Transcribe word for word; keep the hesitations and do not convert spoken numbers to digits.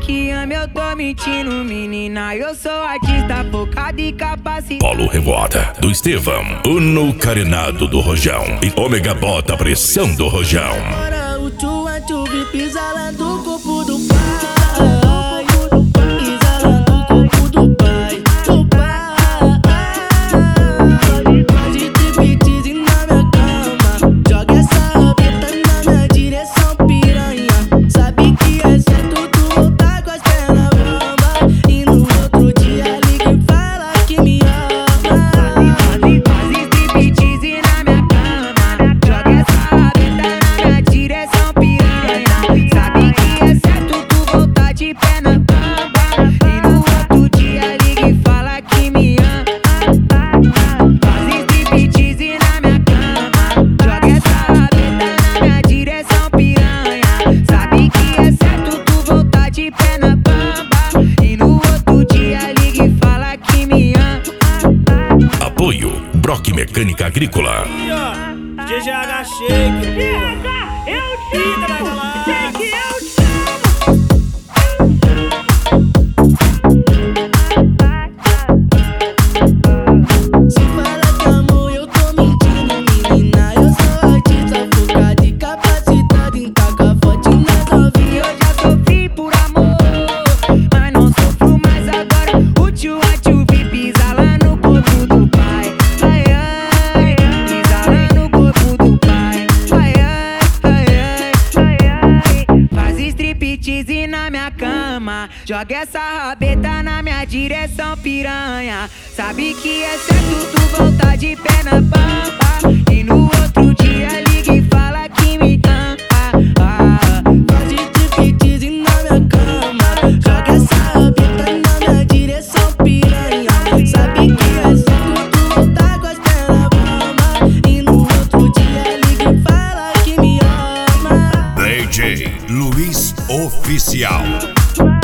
que ama, eu tô mentindo, menina. Eu sou artista focado e capacitado. Polo Revoada do Estevão, Uno carenado do Rojão e Ômega bota a pressão do Rojão. Agora o tchua tchuvi pisa lá do corpo do pai. Pisa lá do corpo do pai. Do pai. Faz striptease na minha cama. Joga essa rabeta na minha direção, piranha. Sabe que é certo tu voltar com as pernas bambas. E no outro dia liga e fala que me ama. Faz striptease na minha cama. Joga essa rabeta na minha direção, piranha. Sabe que é certo tu voltar de pé na cama. E no outro dia liga e fala que me ama. Faz striptease na minha cama. Joga essa rabeta na minha direção, piranha. Sabe que é certo tu voltar de pé na bamba. E no outro dia liga e fala que me ama. Apoio Brock Mecânica Agrícola. Aí, ó, G G H Shake, porra. Eu te Eita, vai rolar. sei que eu Se fala que amor, eu tô mentindo, menina. Eu sou artista focado e capacitado em tacar forte nas novinhas. Eu já sofri por amor, mas não sofro mais agora. O tio a tio vi pisa lá no corpo do pai. Ai, ai, pisa lá no corpo do pai. Ai, ai, ai, ai, ai. Faz striptease na minha cama. Joga essa rabeta na minha direção, piranha. Sabe que é certo tu voltar de pé na pampa. E no outro dia liga e fala que me ama. Ah, Faz striptease na minha cama. Joga essa rabeta na minha direção, piranha. Sabe que é certo tu voltar com as pernas bambas. E no outro dia liga e fala que me ama. D J Luiz Oficial. ah,